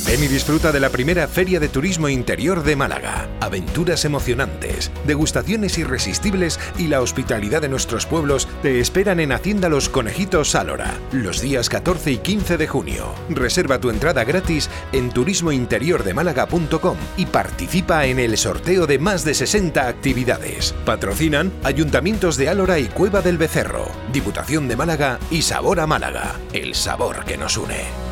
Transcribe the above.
Ven y disfruta de la primera Feria de Turismo Interior de Málaga. Aventuras emocionantes, degustaciones irresistibles y la hospitalidad de nuestros pueblos te esperan en Hacienda Los Conejitos Sálora, los días 14 y 15 de junio. Reserva tu entrada gratis en turismointeriordemálaga.com y participa en el sorteo de más de 60 actividades. Patrocinan Ayuntamientos de Álora y Cueva del Becerro, Diputación de Málaga y Sabor a Málaga, el sabor que nos une.